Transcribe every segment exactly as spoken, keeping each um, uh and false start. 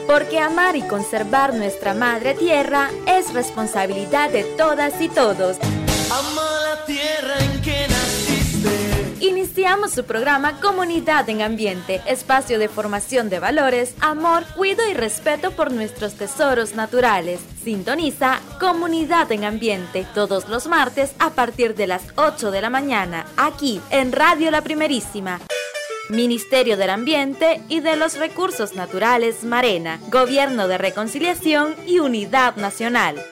porque amar y conservar nuestra madre tierra es responsabilidad de todas y todos. Ama la tierra en que naciste. Iniciamos su programa Comunidad en Ambiente, espacio de formación de valores, amor, cuidado y respeto por nuestros tesoros naturales. Sintoniza Comunidad en Ambiente todos los martes a partir de las ocho de la mañana, aquí en Radio La Primerísima. Ministerio del Ambiente y de los Recursos Naturales Marena, Gobierno de Reconciliación y Unidad Nacional.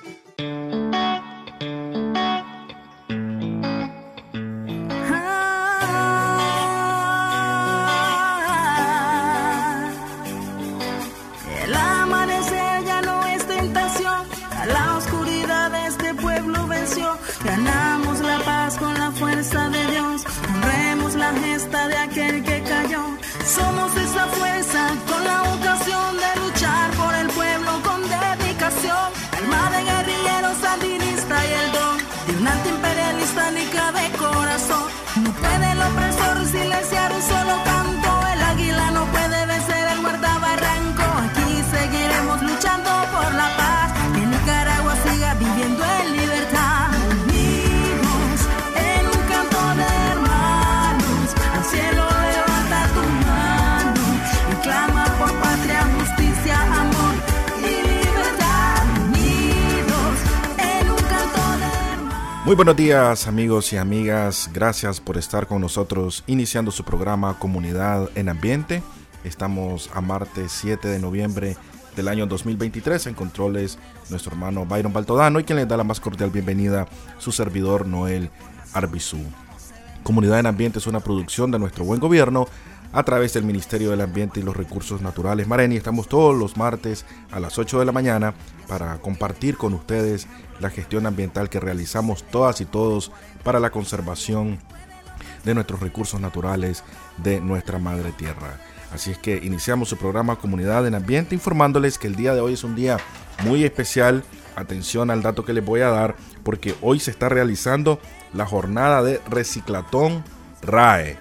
El amanecer ya no es tentación, a la oscuridad de este pueblo venció. Ganamos la paz con la fuerza de Dios, honremos la gesta de aquel que cayó. Somos esa fuerza con la ocasión de luchar por el pueblo con dedicación. Alma de guerrillero sandinista y el don de un antiimperialista nica de corazón. No puede el opresor silenciar un solo canto, el águila no puede vencer el guardabarranco. Aquí seguiremos luchando por la paz, que Nicaragua siga viviendo en libertad. Unidos en un canto de hermanos, al cielo levanta tu mano y clama por patria, justicia, amor y libertad. Unidos en un canto de hermanos. Muy buenos días, amigos y amigas, gracias por estar con nosotros iniciando su programa Comunidad en Ambiente. Estamos a martes siete de noviembre del año dos mil veintitrés. En controles nuestro hermano Byron Baltodano y quien les da la más cordial bienvenida, su servidor Noel Arbizú. Comunidad en Ambiente es una producción de nuestro buen gobierno a través del Ministerio del Ambiente y los Recursos Naturales Marena, y estamos todos los martes a las ocho de la mañana para compartir con ustedes la gestión ambiental que realizamos todas y todos para la conservación de nuestros recursos naturales de nuestra madre tierra. Así es que iniciamos su programa Comunidad en Ambiente informándoles que el día de hoy es un día muy especial. Atención al dato que les voy a dar, porque hoy se está realizando la jornada de Reciclatón R A E.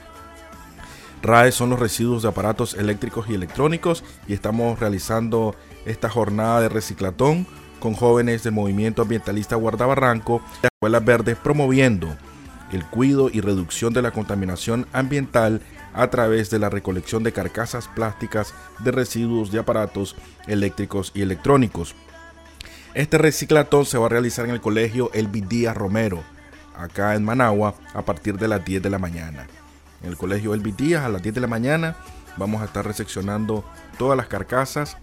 R A E son los residuos de aparatos eléctricos y electrónicos, y estamos realizando esta jornada de reciclatón con jóvenes del movimiento ambientalista Guardabarranco de Escuelas Verdes, promoviendo el cuidado y reducción de la contaminación ambiental a través de la recolección de carcasas plásticas de residuos de aparatos eléctricos y electrónicos. Este reciclatón se va a realizar en el colegio Elvis Díaz Romero, acá en Managua, a partir de las diez de la mañana. En el colegio Elvis Díaz, a las diez de la mañana, vamos a estar recepcionando todas las carcasas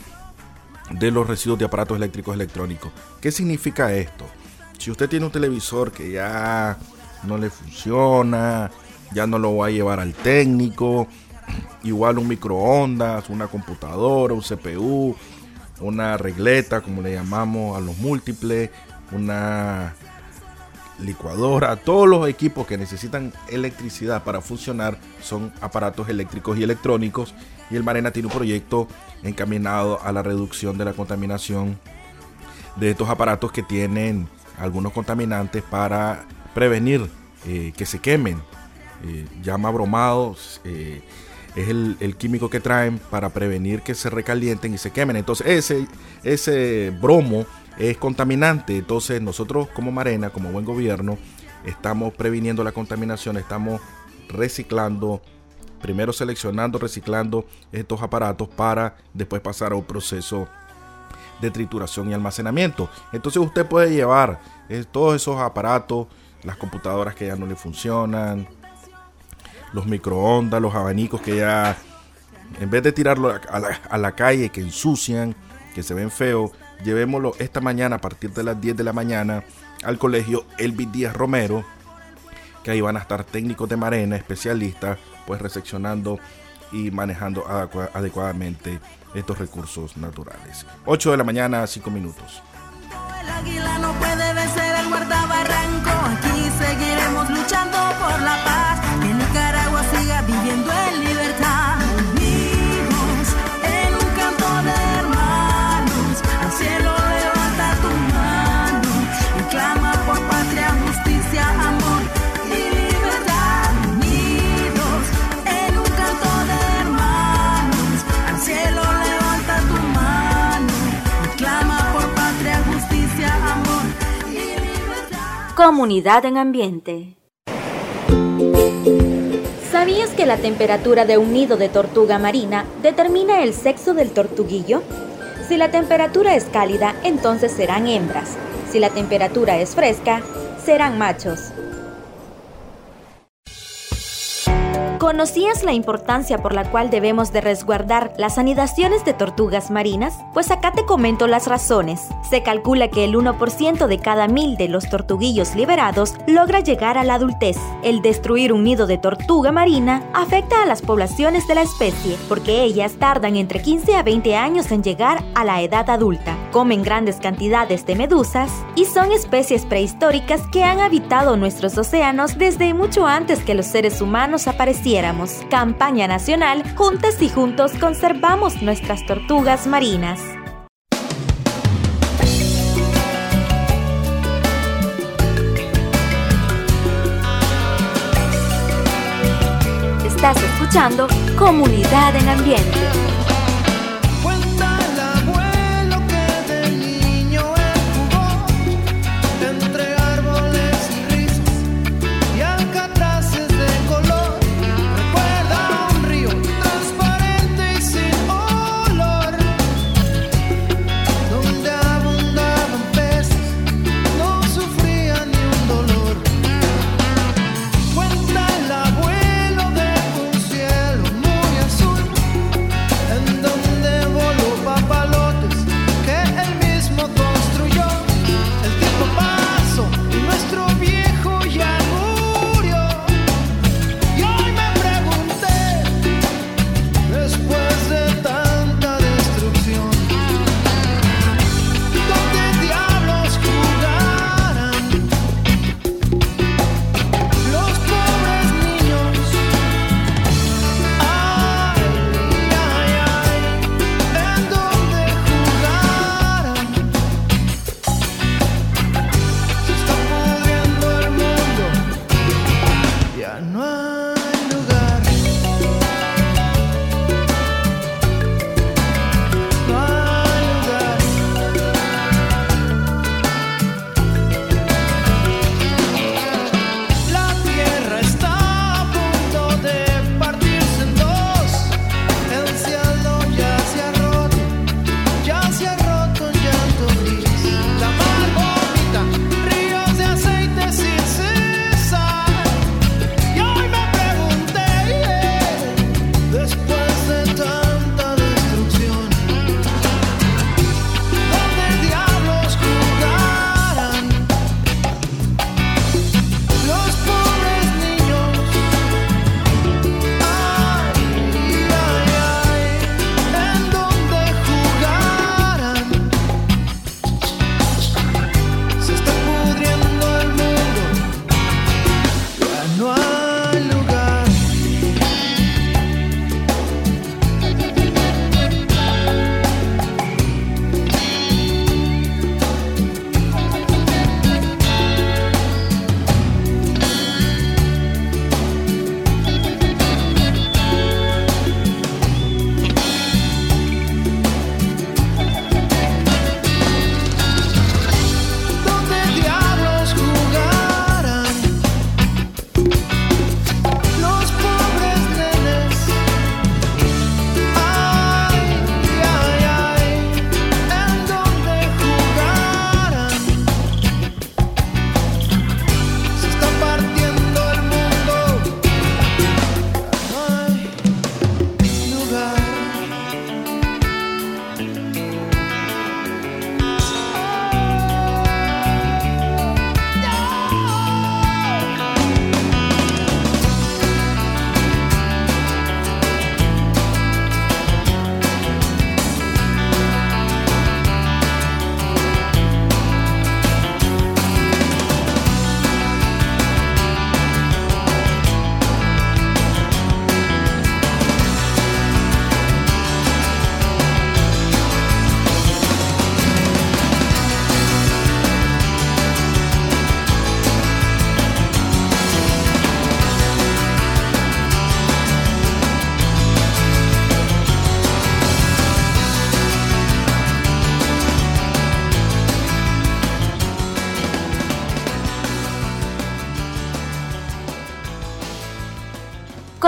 de los residuos de aparatos eléctricos y electrónicos. ¿Qué significa esto? Si usted tiene un televisor que ya no le funciona, ya no lo va a llevar al técnico, igual un microondas, una computadora, un C P U, una regleta, como le llamamos a los múltiples, una licuadora, todos los equipos que necesitan electricidad para funcionar son aparatos eléctricos y electrónicos, y el Marena tiene un proyecto encaminado a la reducción de la contaminación de estos aparatos que tienen algunos contaminantes para prevenir eh, que se quemen. Eh, llama bromado, eh, es el, el químico que traen para prevenir que se recalienten y se quemen. Entonces ese, ese bromo es contaminante. Entonces nosotros como Marena, como buen gobierno, estamos previniendo la contaminación, estamos reciclando, primero seleccionando, reciclando estos aparatos para después pasar a un proceso de trituración y almacenamiento. Entonces usted puede llevar eh, todos esos aparatos, las computadoras que ya no le funcionan, los microondas, los abanicos que ya, en vez de tirarlo a la, a la calle, que ensucian, que se ven feos, llevémoslo esta mañana a partir de las diez de la mañana al colegio Elvis Díaz Romero, que ahí van a estar técnicos de Marena, especialistas, pues recepcionando y manejando adecu- adecuadamente estos recursos naturales. ocho de la mañana, cinco minutos. El águila no puede vencer el guardabarranco. Aquí seguiremos luchando por la paz, que Nicaragua siga viviendo en libertad. Unidos en un canto de hermanos, al cielo levanta tu mano y clama por patria, justicia, amor y libertad. Unidos en un canto de hermanos, al cielo levanta tu Comunidad en Ambiente. ¿Sabías que la temperatura de un nido de tortuga marina determina el sexo del tortuguillo? Si la temperatura es cálida, entonces serán hembras. Si la temperatura es fresca, serán machos. ¿Conocías la importancia por la cual debemos de resguardar las anidaciones de tortugas marinas? Pues acá te comento las razones. Se calcula que el uno por ciento de cada mil de los tortuguillos liberados logra llegar a la adultez. El destruir un nido de tortuga marina afecta a las poblaciones de la especie, porque ellas tardan entre quince a veinte años en llegar a la edad adulta. Comen grandes cantidades de medusas y son especies prehistóricas que han habitado nuestros océanos desde mucho antes que los seres humanos aparecieran. Campaña nacional, juntas y juntos conservamos nuestras tortugas marinas. Estás escuchando Comunidad en Ambiente.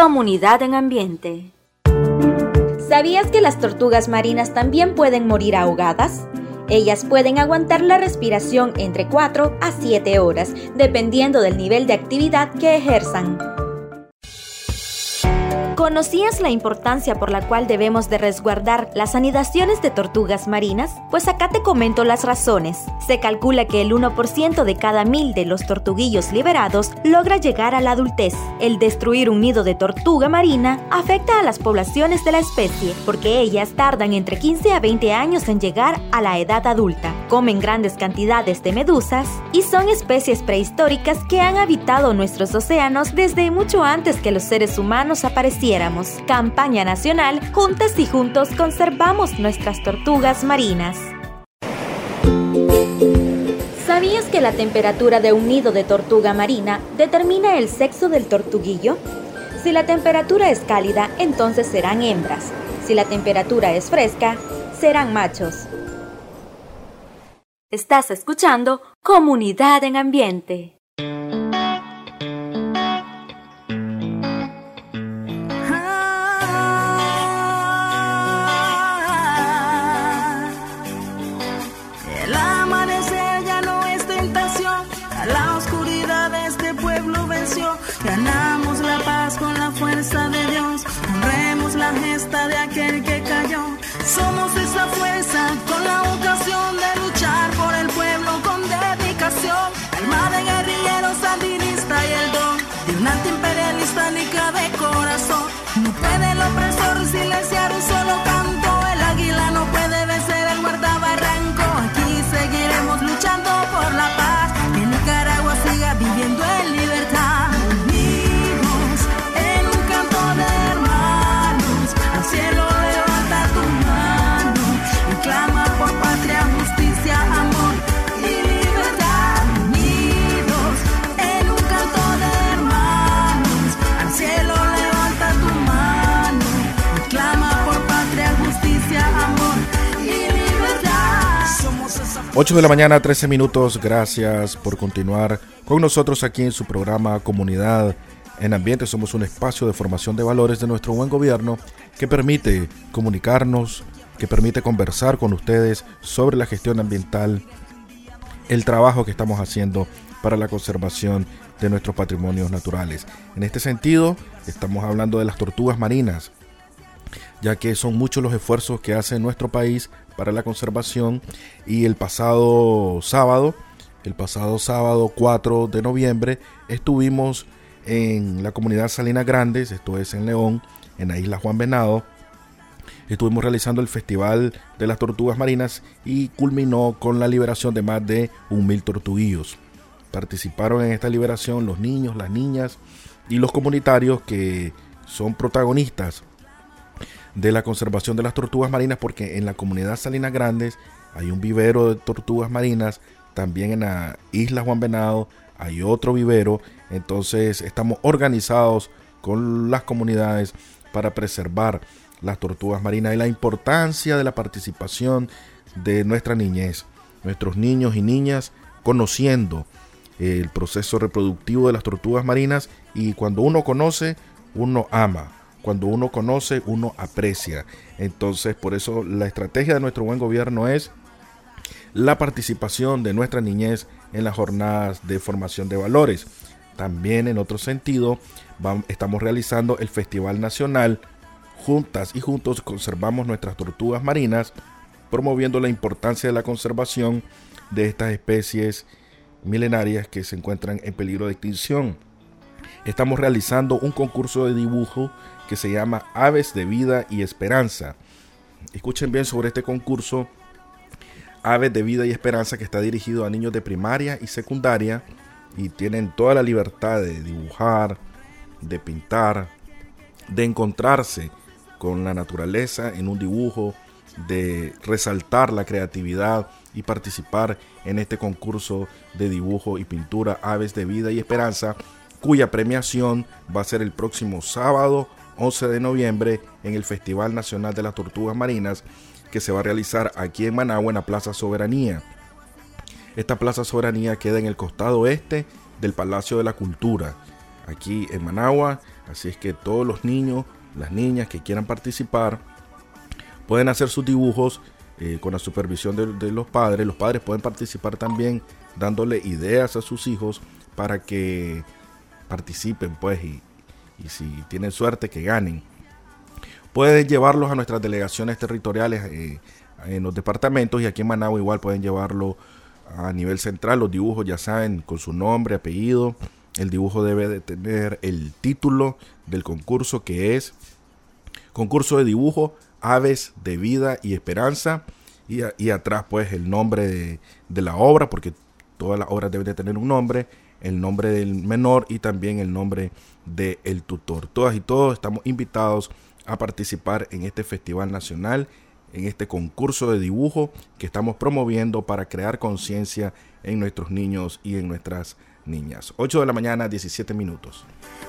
Comunidad en Ambiente. ¿Sabías que las tortugas marinas también pueden morir ahogadas? Ellas pueden aguantar la respiración entre cuatro a siete horas, dependiendo del nivel de actividad que ejerzan. ¿Conocías la importancia por la cual debemos de resguardar las anidaciones de tortugas marinas? Pues acá te comento las razones. Se calcula que el uno por ciento de cada mil de los tortuguillos liberados logra llegar a la adultez. El destruir un nido de tortuga marina afecta a las poblaciones de la especie, porque ellas tardan entre quince a veinte años en llegar a la edad adulta. Comen grandes cantidades de medusas y son especies prehistóricas que han habitado nuestros océanos desde mucho antes que los seres humanos aparecieran. Campaña nacional, juntas y juntos conservamos nuestras tortugas marinas. ¿Sabías que la temperatura de un nido de tortuga marina determina el sexo del tortuguillo? Si la temperatura es cálida, entonces serán hembras. Si la temperatura es fresca, serán machos. Estás escuchando Comunidad en Ambiente. Ganamos la paz con la fuerza de Dios, honremos la gesta de aquel que cayó. Somos esa fuerza con la ocasión de luchar por el pueblo con dedicación. Alma de guerrillero sandinista y el don de un antiimperialista nica de corazón. No puede el opresor silenciar un solo canto, el águila no puede vencer el guardabarranco. Aquí seguiremos luchando por la paz, que Nicaragua siga viviendo en libertad. Cielo, levanta tu mano y clama por patria, justicia, amor y libertad. Unidos en un canto de hermanos. Al cielo, levanta tu mano y clama por patria, justicia, amor y libertad. Somos esa... ocho de la mañana, trece minutos. Gracias por continuar con nosotros aquí en su programa Comunidad en Ambiente. Somos un espacio de formación de valores de nuestro buen gobierno que permite comunicarnos, que permite conversar con ustedes sobre la gestión ambiental, el trabajo que estamos haciendo para la conservación de nuestros patrimonios naturales. En este sentido, estamos hablando de las tortugas marinas, ya que son muchos los esfuerzos que hace nuestro país para la conservación. Y el pasado sábado, el pasado sábado cuatro de noviembre, estuvimos en la comunidad Salinas Grandes, esto es en León, en la isla Juan Venado. Estuvimos realizando el Festival de las Tortugas Marinas y culminó con la liberación de más de un mil tortuguillos. Participaron en esta liberación los niños, las niñas y los comunitarios que son protagonistas de la conservación de las tortugas marinas, porque en la comunidad Salinas Grandes hay un vivero de tortugas marinas, también en la isla Juan Venado hay otro vivero. Entonces estamos organizados con las comunidades para preservar las tortugas marinas y la importancia de la participación de nuestra niñez, nuestros niños y niñas conociendo el proceso reproductivo de las tortugas marinas. Y cuando uno conoce, uno ama, cuando uno conoce, uno aprecia. Entonces, por eso la estrategia de nuestro buen gobierno es la participación de nuestra niñez en las jornadas de formación de valores. También, en otro sentido, vamos, estamos realizando el Festival Nacional. Juntas y juntos conservamos nuestras tortugas marinas, promoviendo la importancia de la conservación de estas especies milenarias que se encuentran en peligro de extinción. Estamos realizando un concurso de dibujo que se llama Aves de Vida y Esperanza. Escuchen bien sobre este concurso Aves de Vida y Esperanza, que está dirigido a niños de primaria y secundaria, y tienen toda la libertad de dibujar, de pintar, de encontrarse con la naturaleza en un dibujo, de resaltar la creatividad y participar en este concurso de dibujo y pintura Aves de Vida y Esperanza, cuya premiación va a ser el próximo sábado once de noviembre en el Festival Nacional de las Tortugas Marinas, que se va a realizar aquí en Managua, en la Plaza Soberanía. Esta Plaza Soberanía queda en el costado este del Palacio de la Cultura, aquí en Managua. Así es que todos los niños, las niñas que quieran participar, pueden hacer sus dibujos eh, con la supervisión de, de los padres. Los padres pueden participar también dándole ideas a sus hijos para que participen, pues, y, y si tienen suerte que ganen. Pueden llevarlos a nuestras delegaciones territoriales eh, en los departamentos, y aquí en Managua igual pueden llevarlo a nivel central. Los dibujos, ya saben, con su nombre, apellido. El dibujo debe de tener el título del concurso, que es Concurso de Dibujo Aves de Vida y Esperanza, y, a, y atrás pues el nombre de, de la obra, porque todas las obras deben de tener un nombre, el nombre del menor y también el nombre del tutor. Todas y todos estamos invitados a participar en este Festival Nacional, en este concurso de dibujo que estamos promoviendo para crear conciencia en nuestros niños y en nuestras niñas. ocho de la mañana, diecisiete minutos.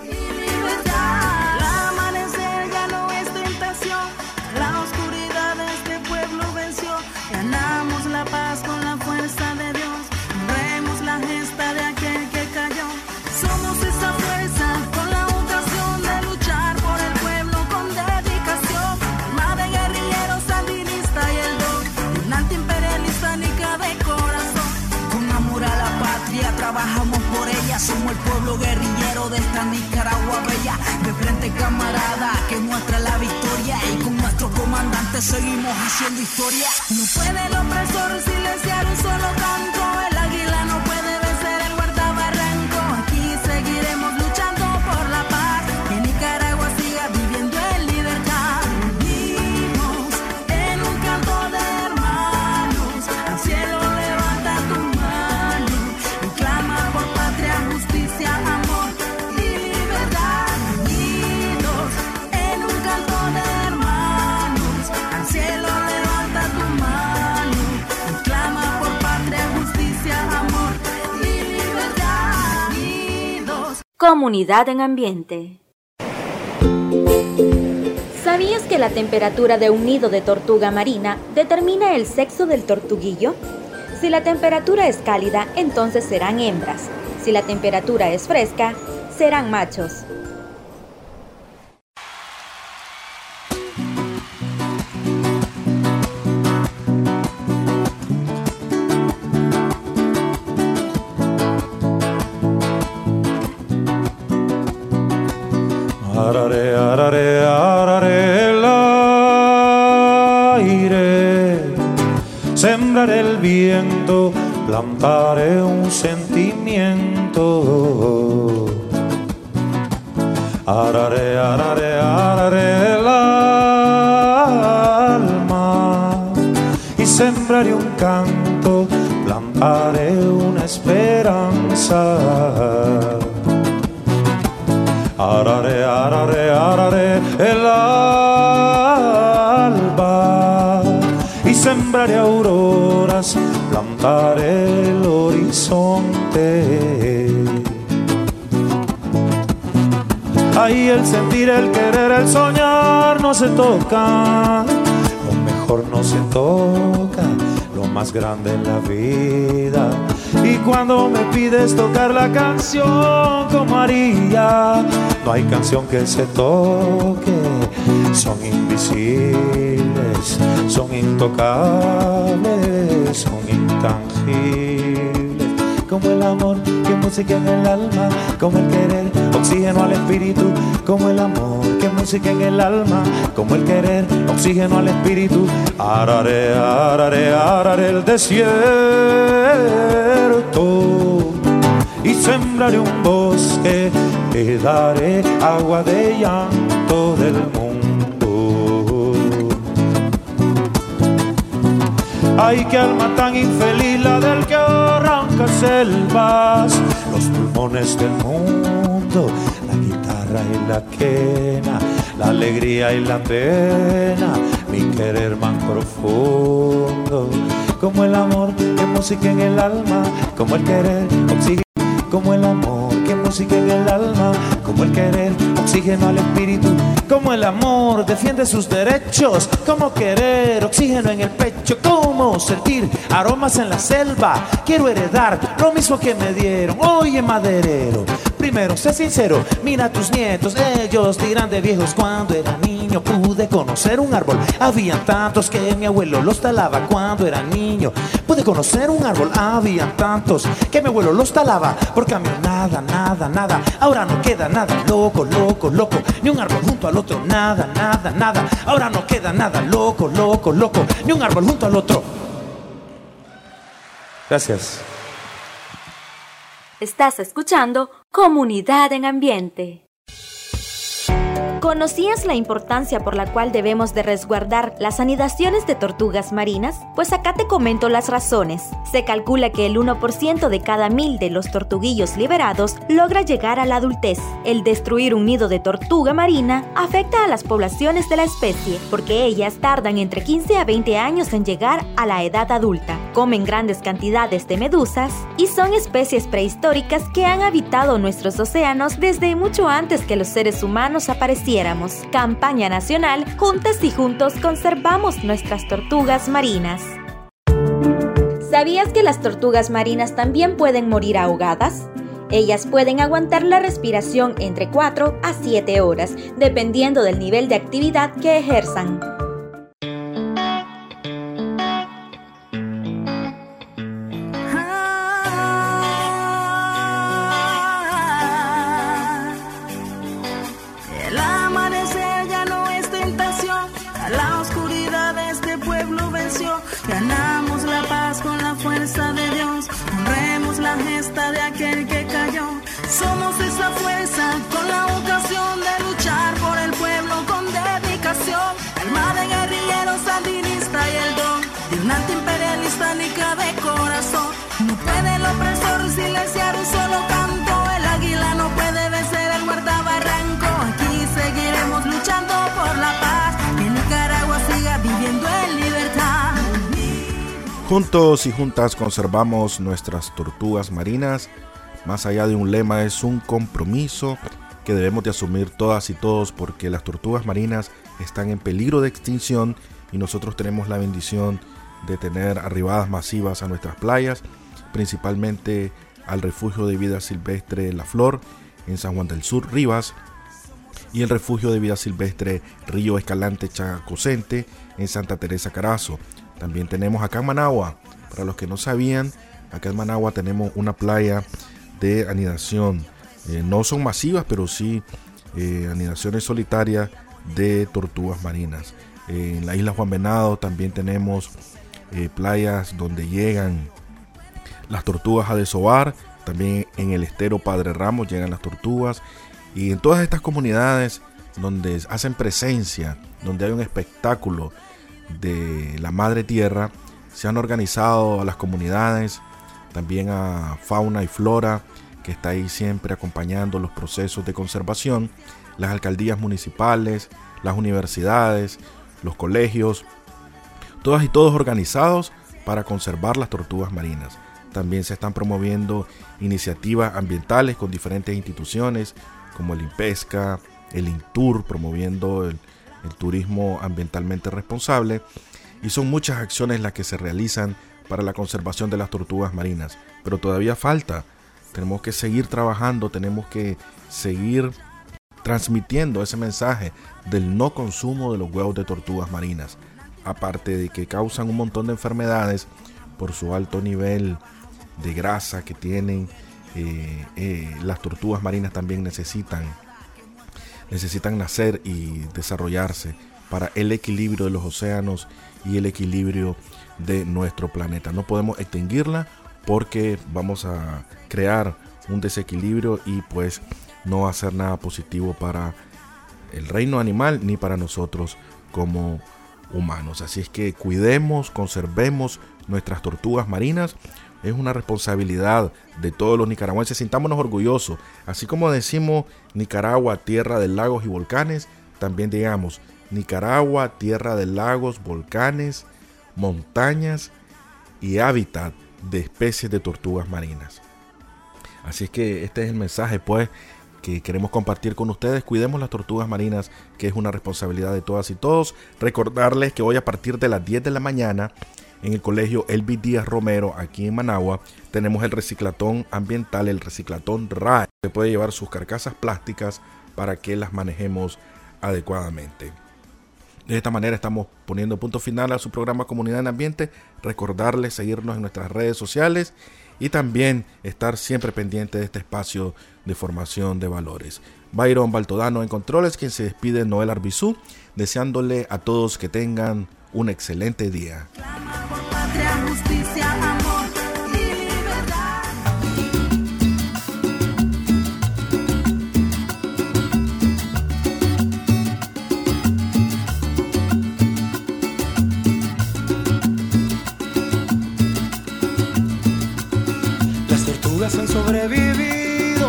Al amanecer ya no es tentación, la oscuridad de este pueblo venció. Ganamos la paz con la fuerza de Dios, honremos la gesta de aquel que cayó. Somos esa fuerza con la ocasión de luchar por el pueblo con dedicación. Alma de guerrillero sandinista y el don, un antiimperialista nica de corazón. Con amor a la patria trabajamos por ella, somos el pueblo guerrillero de esta Nicaragua bella. De frente camarada que muestra la victoria, y con nuestro comandante seguimos haciendo historia. No puede el opresor silenciar un solo canto, el águila no puede vencer el guardabarranco. Aquí seguiremos luchando por la paz, que Nicaragua siga viviendo en libertad. Unimos en un canto de hermanos, al cielo levanta tu mano y clama por patria, justicia, amor y libertad. Unidos en un canto de hermanos, al cielo levanta tu mano y clama por patria, justicia, amor y libertad. Unidos. Comunidad en Ambiente. ¿Sabías que la temperatura de un nido de tortuga marina determina el sexo del tortuguillo? Si la temperatura es cálida, entonces serán hembras. Si la temperatura es fresca, serán machos. Arare, arare, arare el aire, sembraré el viento, plantaré un sentimiento. Arare, arare, arare el alma, y sembraré un canto, plantaré una esperanza. Arare, arare, arare el alba, y sembraré auroras, plantaré el horizonte. Ahí el sentir, el querer, el soñar no se toca, lo mejor no se toca, lo más grande en la vida. Y cuando me pides tocar la canción como haría, no hay canción que se toque. Son invisibles, son intocables, son intangibles. Como el amor que música en el alma, como el querer, oxígeno al espíritu. Como el amor que música en el alma, como el querer, oxígeno al espíritu. Arare, arare, arare el desierto, y sembraré un bosque, le daré agua de llanto del mundo. Ay, qué alma tan infeliz la del que arranca selvas, los pulmones del mundo, la guitarra y la quena, la alegría y la pena, mi querer más profundo. Como el amor que música en el alma, como el querer, oxígeno. Como el amor que música en el alma, como el querer, oxígeno al espíritu, como el amor defiende sus derechos, como querer oxígeno en el pecho, como sentir aromas en la selva. Quiero heredar lo mismo que me dieron. Oye, maderero, primero sé sincero, mira a tus nietos, ellos dirán de viejos: cuando era niño pude conocer un árbol, habían tantos que mi abuelo los talaba. Cuando era niño pude conocer un árbol, habían tantos que mi abuelo los talaba. Por cambio nada, nada, nada, ahora no queda nada, loco, loco, loco, ni un árbol junto al otro, nada, nada, nada, ahora no queda nada, loco, loco, loco, ni un árbol junto al otro. Gracias. Estás escuchando Comunidad en Ambiente. ¿Conocías la importancia por la cual debemos de resguardar las anidaciones de tortugas marinas? Pues acá te comento las razones. Se calcula que el uno por ciento de cada mil de los tortuguillos liberados logra llegar a la adultez. El destruir un nido de tortuga marina afecta a las poblaciones de la especie, porque ellas tardan entre quince a veinte años en llegar a la edad adulta. Comen grandes cantidades de medusas y son especies prehistóricas que han habitado nuestros océanos desde mucho antes que los seres humanos aparecieran. Campaña nacional: juntas y juntos conservamos nuestras tortugas marinas. ¿Sabías que las tortugas marinas también pueden morir ahogadas? Ellas pueden aguantar la respiración entre cuatro a siete horas, dependiendo del nivel de actividad que ejerzan. Ganamos la paz con la fuerza de Dios, honremos la gesta de aquel que cayó. Somos esa fuerza con la ocasión de luchar por el pueblo con dedicación. Alma de guerrillero sandinista y el don de un antiimperialista nica de corazón. No puede el opresor silenciar un solo canto, el águila no puede vencer el guardabarranco. Aquí seguiremos luchando por la paz, que Nicaragua siga viviendo en libertad. Juntos y juntas conservamos nuestras tortugas marinas. Más allá de un lema, es un compromiso que debemos de asumir todas y todos, porque las tortugas marinas están en peligro de extinción y nosotros tenemos la bendición de tener arribadas masivas a nuestras playas, principalmente al refugio de vida silvestre La Flor en San Juan del Sur, Rivas, y el refugio de vida silvestre Río Escalante Chacocente en Santa Teresa Carazo. También tenemos acá en Managua, para los que no sabían, acá en Managua tenemos una playa de anidación. Eh, no son masivas, pero sí eh, anidaciones solitarias de tortugas marinas. Eh, en la isla Juan Venado también tenemos eh, playas donde llegan las tortugas a desovar. También en el estero Padre Ramos llegan las tortugas. Y en todas estas comunidades donde hacen presencia, donde hay un espectáculo de la madre tierra, se han organizado a las comunidades, también a fauna y flora, que está ahí siempre acompañando los procesos de conservación, las alcaldías municipales, las universidades, los colegios, todas y todos organizados para conservar las tortugas marinas. También se están promoviendo iniciativas ambientales con diferentes instituciones como el INPESCA, el INTUR, promoviendo el el turismo ambientalmente responsable, y son muchas acciones las que se realizan para la conservación de las tortugas marinas, pero todavía falta. Tenemos que seguir trabajando, tenemos que seguir transmitiendo ese mensaje del no consumo de los huevos de tortugas marinas, aparte de que causan un montón de enfermedades por su alto nivel de grasa que tienen. eh, eh, las tortugas marinas también necesitan necesitan nacer y desarrollarse para el equilibrio de los océanos y el equilibrio de nuestro planeta. No podemos extinguirla porque vamos a crear un desequilibrio y pues no va a ser nada positivo para el reino animal ni para nosotros como humanos. Así es que cuidemos, conservemos nuestras tortugas marinas. Es una responsabilidad de todos los nicaragüenses. Sintámonos orgullosos. Así como decimos Nicaragua, tierra de lagos y volcanes, también digamos Nicaragua, tierra de lagos, volcanes, montañas y hábitat de especies de tortugas marinas. Así es que este es el mensaje, pues, que queremos compartir con ustedes. Cuidemos las tortugas marinas, que es una responsabilidad de todas y todos. Recordarles que hoy a partir de las diez de la mañana en el colegio Elvis Díaz Romero, aquí en Managua, tenemos el reciclatón ambiental, el reciclatón R A E. Se puede llevar sus carcasas plásticas para que las manejemos adecuadamente. De esta manera estamos poniendo punto final a su programa Comunidad en Ambiente. Recordarles seguirnos en nuestras redes sociales y también estar siempre pendiente de este espacio de formación de valores. Byron Baltodano en controles, quien se despide, Noel Arbizú, deseándole a todos que tengan un excelente día. Clama por patria, justicia, amor y libertad. Las tortugas han sobrevivido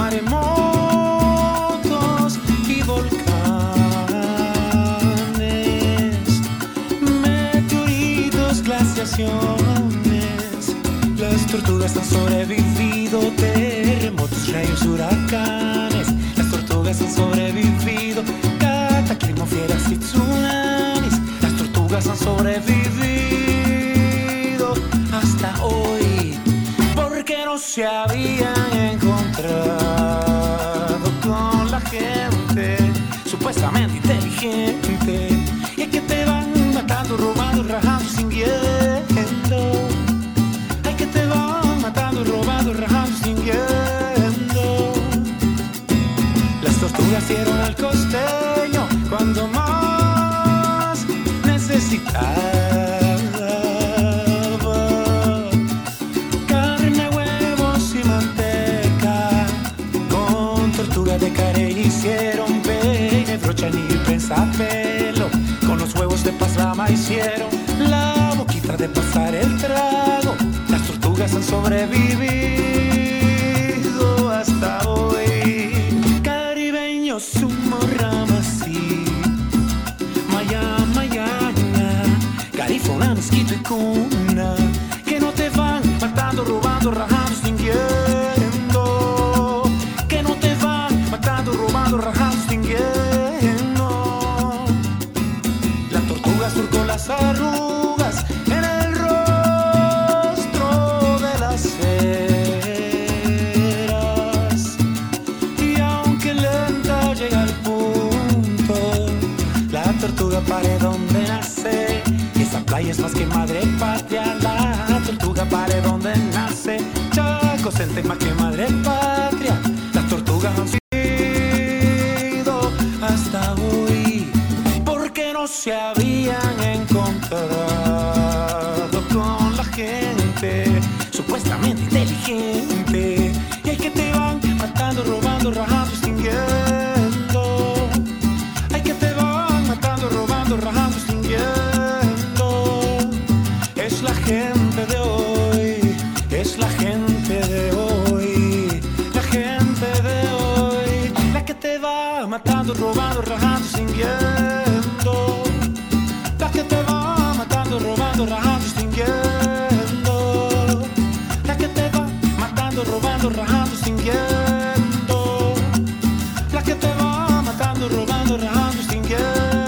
maremotos y volcanes, meteoritos, glaciaciones. Las tortugas han sobrevivido terremotos, rayos, huracanes. Las tortugas han sobrevivido cataclismos, fieras y tsunamis. Las tortugas han sobrevivido hasta hoy, porque no se habían encontrado con la gente supuestamente inteligente. Y es que te van matando, robando, rajando, extinguiendo. Ay, que te van matando, robando, rajando, extinguiendo. Las tortugas dieron al costeño cuando más necesitaba. De carey hicieron peine, brocha, anillo y prensapelo. Con los huevos de pasrama hicieron la boquita de pasar el trago. Las tortugas han sobrevivido hasta hoy. Caribeños, sumo, ramasí, maya, mayana, garifuna, mezquito y cuna, que no te van matando, robando, rajando, extinguiendo. Robando, rajando, extinguiendo. La tortuga surcó las arrugas en el rostro de las eras. Y aunque lenta llega al punto, la tortuga pare donde nace. Y esa playa es más que madre patria. La tortuga pare donde nace. Chaco Sente más que madre patria. Las tortugas han hasta hoy, porque no se habían encontrado con la gente supuestamente inteligente. Y es que te van matando, robando, rajando, extinguiendo. Ay, que te van matando, robando, rajando, extinguiendo. Es la gente de hoy, es la gente de hoy, la gente de hoy, la que te va matando, robando, rajando, extinguiendo. La que te va matando, robando, rajando, extinguiendo. La que te va matando, robando, rajando, extinguiendo. La que te va matando, robando, rajando, extinguiendo.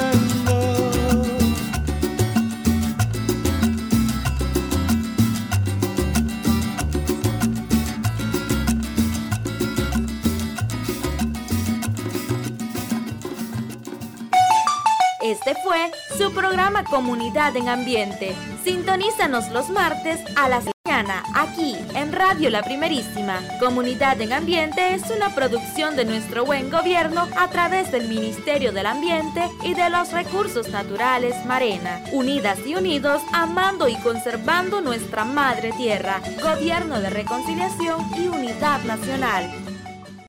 Este fue su programa Comunidad en Ambiente. Sintonízanos los martes a las mañana aquí en Radio La Primerísima. Comunidad en Ambiente es una producción de nuestro buen gobierno a través del Ministerio del Ambiente y de los Recursos Naturales Marena. Unidas y unidos, amando y conservando nuestra madre tierra. Gobierno de Reconciliación y Unidad Nacional.